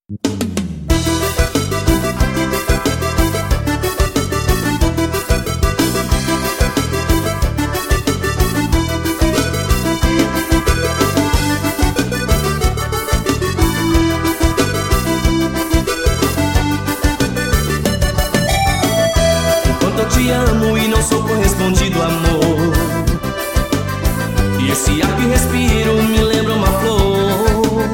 Enquanto eu te amo e não sou correspondido, amor, e esse ar que respiro me lembra uma flor.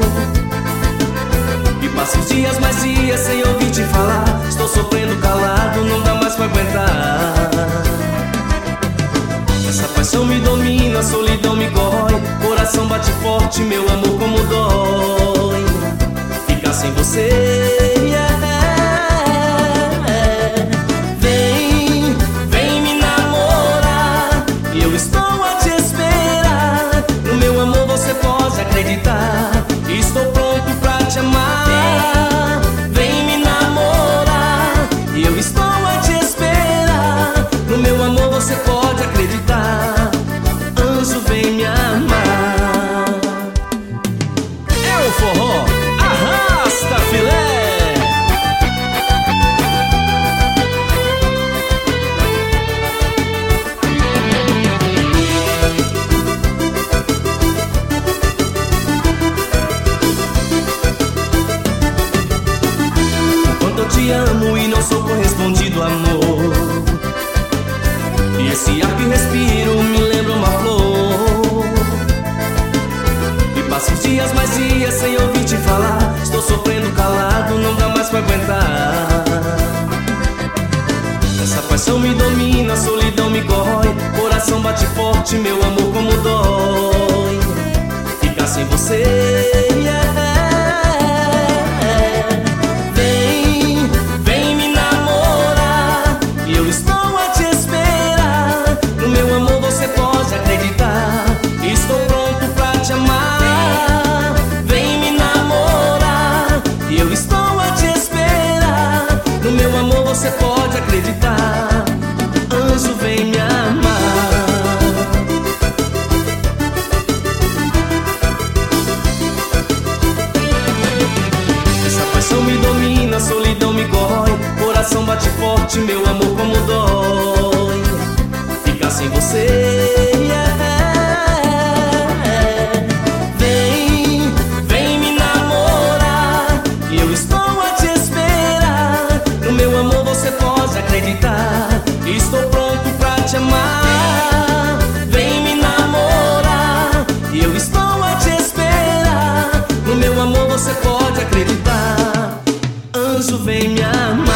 E passo os dias, mais dias sem ouvir te falar. Estou sofrendo calado, não dá mais pra aguentar. Essa paixão me domina, a solidão me corrói. Coração bate forte, meu amor, como dói ficar sem você. Vem me namorar, e eu estou a te esperar. No meu amor você pode acreditar, estou pronto pra te amar. Vem me namorar, e eu estou a te esperar. No meu amor você pode acreditar, anjo vem me amar. É o forró, arrasta filé. Enquanto eu te amo e não sou correspondido, amor, e esse ar que respiro me lembra uma flor. E passo os dias, mais dias sem ouvir te falar. Estou sofrendo calado, não dá mais pra aguentar. Essa paixão me domina, a solidão me corrói. Coração bate forte, meu amor, como dói ficar sem você. Vem me namorar, e eu estou a te esperar. No meu amor você pode acreditar, estou pronto pra te amar. Vem me namorar, e eu estou a te esperar. No meu amor você pode acreditar, anjo vem me amar. Essa paixão me domina, a solidão me corrói. Coração bate forte, meu amor, como dói ficar sem você. Vem me namorar, e eu estou a te esperar. No meu amor você pode acreditar, estou pronto pra te amar. Vem me namorar, e eu estou a te esperar. No meu amor você pode acreditar, anjo vem me amar.